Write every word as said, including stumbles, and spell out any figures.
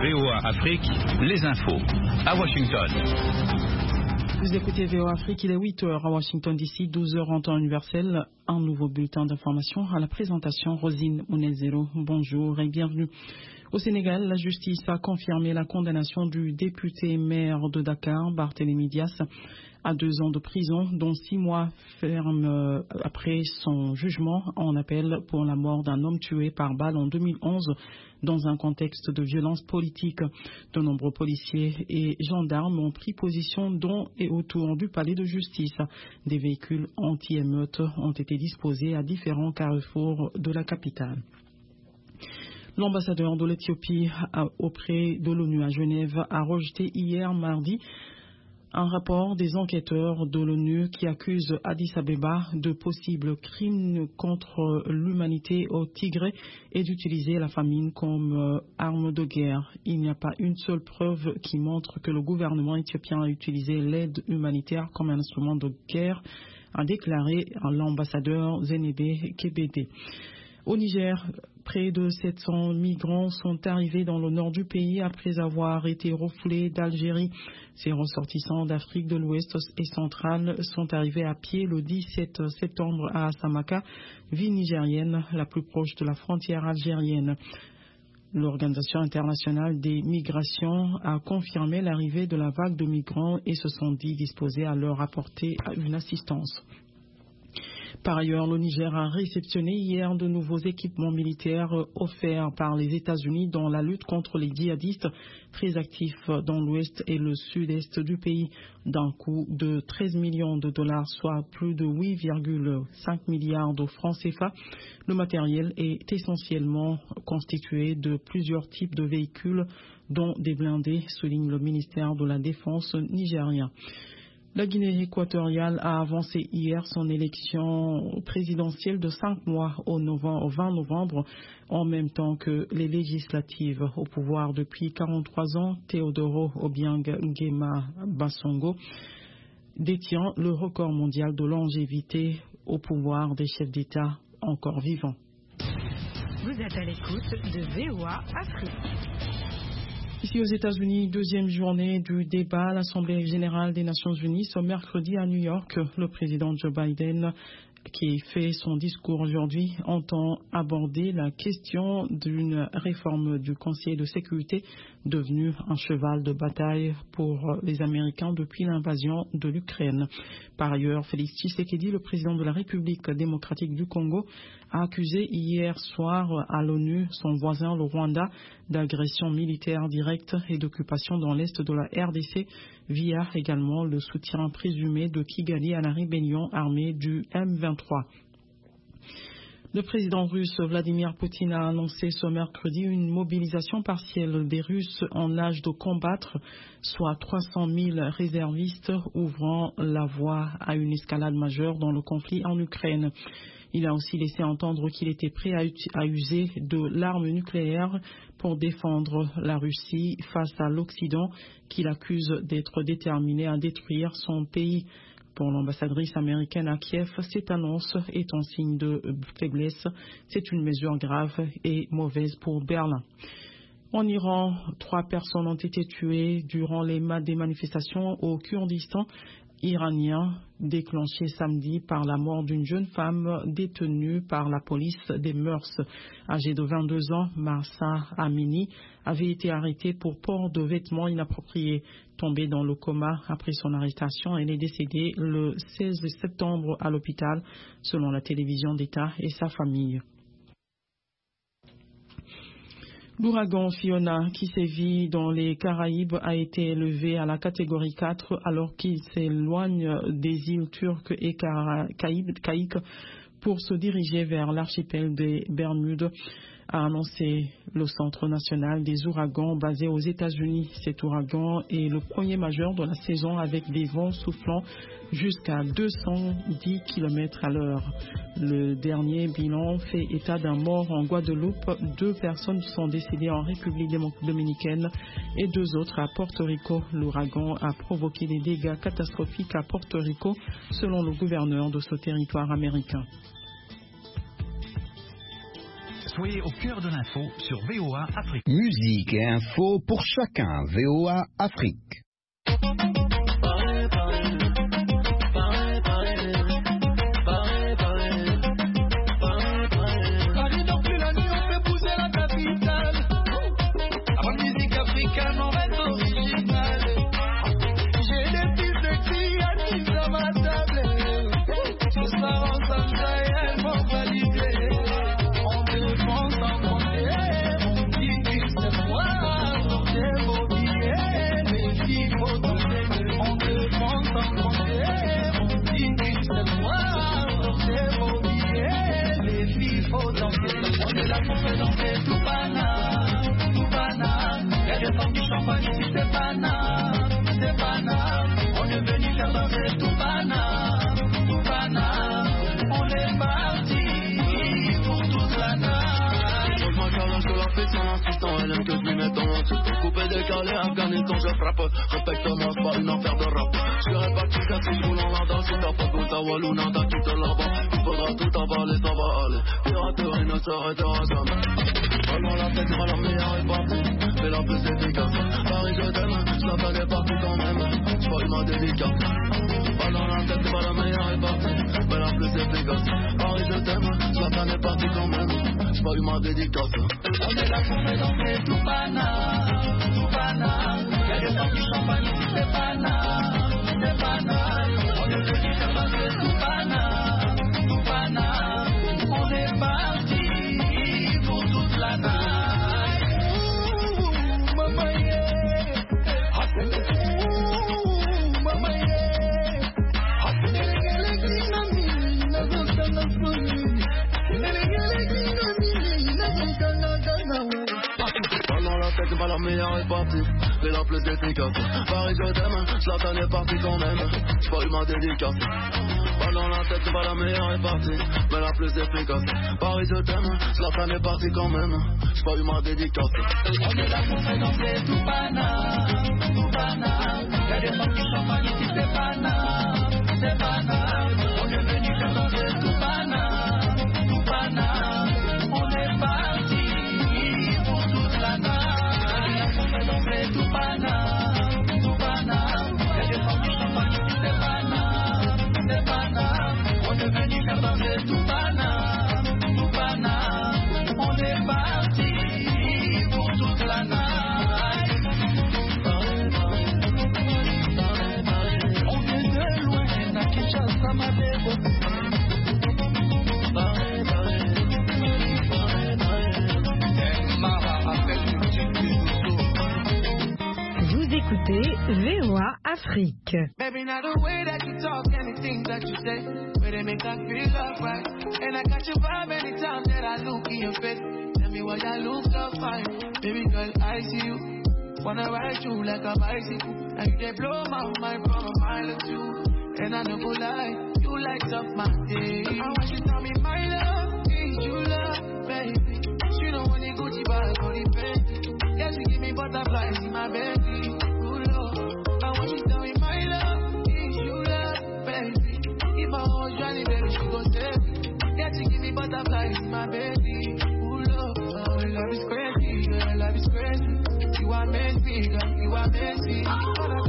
V O A Afrique, les infos. À Washington. Vous écoutez V O A Afrique, il est huit heures à Washington D C, douze heures en temps universel. Un nouveau bulletin d'information à la présentation. Rosine Mounezero, bonjour et bienvenue. Au Sénégal, la justice a confirmé la condamnation du député maire de Dakar, Barthélémy Dias, à deux ans de prison, dont six mois ferme après son jugement en appel pour la mort d'un homme tué par balle en deux mille onze dans un contexte de violence politique. De nombreux policiers et gendarmes ont pris position dans et autour du palais de justice. Des véhicules anti-émeutes ont été disposés à différents carrefours de la capitale. L'ambassadeur de l'Éthiopie auprès de l'ONU à Genève a rejeté hier mardi un rapport des enquêteurs de l'ONU qui accuse Addis Abeba de possibles crimes contre l'humanité au Tigré et d'utiliser la famine comme arme de guerre. Il n'y a pas une seule preuve qui montre que le gouvernement éthiopien a utilisé l'aide humanitaire comme un instrument de guerre, a déclaré l'ambassadeur Zenebe Kebede. Au Niger, près de sept cents migrants sont arrivés dans le nord du pays après avoir été refoulés d'Algérie. Ces ressortissants d'Afrique de l'Ouest et centrale sont arrivés à pied le dix-sept septembre à Asamaka, ville nigérienne la plus proche de la frontière algérienne. L'Organisation internationale des migrations a confirmé l'arrivée de la vague de migrants et se sont dit disposés à leur apporter une assistance. Par ailleurs, le Niger a réceptionné hier de nouveaux équipements militaires offerts par les États-Unis dans la lutte contre les djihadistes très actifs dans l'ouest et le sud-est du pays, d'un coût de treize millions de dollars, soit plus de huit virgule cinq milliards de francs C F A. Le matériel est essentiellement constitué de plusieurs types de véhicules, dont des blindés, souligne le ministère de la Défense nigérien. La Guinée équatoriale a avancé hier son élection présidentielle de cinq mois au, novembre, au vingt novembre, en même temps que les législatives. Au pouvoir depuis quarante-trois ans, Teodoro Obiang Nguema Bassongo détient le record mondial de longévité au pouvoir des chefs d'État encore vivants. Vous êtes à l'écoute de V O A Afrique. Ici aux États-Unis, deuxième journée du débat à l'Assemblée générale des Nations unies. Ce mercredi à New York, le président Joe Biden, qui fait son discours aujourd'hui, entend aborder la question d'une réforme du Conseil de sécurité devenu un cheval de bataille pour les Américains depuis l'invasion de l'Ukraine. Par ailleurs, Félix Tshisekedi, le président de la République démocratique du Congo, a accusé hier soir à l'ONU son voisin le Rwanda d'agression militaire directe et d'occupation dans l'est de la R D C via également le soutien présumé de Kigali à la rébellion armée du M vingt-trois. Le président russe Vladimir Poutine a annoncé ce mercredi une mobilisation partielle des Russes en âge de combattre, soit trois cent mille réservistes, ouvrant la voie à une escalade majeure dans le conflit en Ukraine. Il a aussi laissé entendre qu'il était prêt à, à user de l'arme nucléaire pour défendre la Russie face à l'Occident, qu'il accuse d'être déterminé à détruire son pays. Pour l'ambassadrice américaine à Kiev, cette annonce est un signe de faiblesse. C'est une mesure grave et mauvaise pour Berlin. En Iran, trois personnes ont été tuées durant les des manifestations au Kurdistan iranien, déclenché samedi par la mort d'une jeune femme détenue par la police des mœurs. Âgée de vingt-deux ans, Mahsa Amini avait été arrêtée pour port de vêtements inappropriés. Tombée dans le coma après son arrestation, elle est décédée le seize septembre à l'hôpital, selon la télévision d'État et sa famille. L'ouragan Fiona, qui sévit dans les Caraïbes, a été élevé à la catégorie quatre alors qu'il s'éloigne des îles turques et caïques pour se diriger vers l'archipel des Bermudes, a annoncé le Centre national des ouragans basé aux États-Unis. Cet ouragan est le premier majeur de la saison avec des vents soufflant jusqu'à deux cent dix kilomètres à l'heure. Le dernier bilan fait état d'un mort en Guadeloupe. Deux personnes sont décédées en République dominicaine et deux autres à Porto Rico. L'ouragan a provoqué des dégâts catastrophiques à Porto Rico, selon le gouverneur de ce territoire américain. Soyez au cœur de l'info sur V O A Afrique. Musique et info pour chacun. V O A Afrique. Afghanistan, je frappe, respecte-moi, c'est pas une affaire de rap. Je serai pas tout cassé, je roule en landa, si t'as pas de ta Wallouna, t'as tout là-bas. Il faudra tout avaler, ça va aller. Piraterie ne s'arrêtera jamais. Vraiment la tête, pas la meilleure est partie, mais la plus efficace. Paris, je t'aime, la peine est partie quand même. C'est pas une dédicace. Pas dans la tête, pas la meilleure est partie, mais la plus efficace. Paris, je t'aime, la peine est partie quand même. C'est pas une dédicace. On est là pour me danser tout banal, tout banal. Y'a des gens qui champagne ici, c'est banal, c'est banal. On est venu faire danser tout banal, tout banal. On est parti pour toute la night. Ouh, maman yeah. Ouh, maman yeah. Pendant la tête, pas la meilleure est partie, mais la plus efficace. Paris, je t'aime, Zlatan est parti quand même. C'est pas eu ma dédicace. Pendant la tête, pas la meilleure est partie, mais la plus efficace. Paris, je t'aime, Zlatan est parti quand même. C'est pas eu ma dédicace. On est là pour se danser tout banal, tout banal. Y'a des gens qui champagne ici, c'est banal, c'est banal. On est venu faire danser tout banal, tout banal. On est parti pour toute la night. On fait danser tout banal, tout banal. Y'a des gens qui champagne ici, c'est banal, c'est banal. On est venu faire danser tout banal, tout banal. On est parti pour toute la night. On vient de loin, à Kinshasa, ma bébé. Vous écoutez V O A Afrique. Baby, now the way that you talk and the things that you say, where they make us feel love right. And I got your vibe anytime that I look in your face. Tell me why I look so fine. Baby girl, I see you. Wanna ride you like a bicycle. And you they blow my mind from a mile or two. And I don't go lie, you light up my day. I want you to tell me my love is you love, baby. She don't want the Gucci bag or the Fendi. Yeah, she give me butterflies in my belly. Ooh, Lord. I want you to tell me my love is you love, baby. If I was Johnny, baby, she go save me. Yeah, she give me butterflies in my belly. Ooh, Lord. Oh, love is crazy, girl, love is crazy. You are messy, girl, you are messy.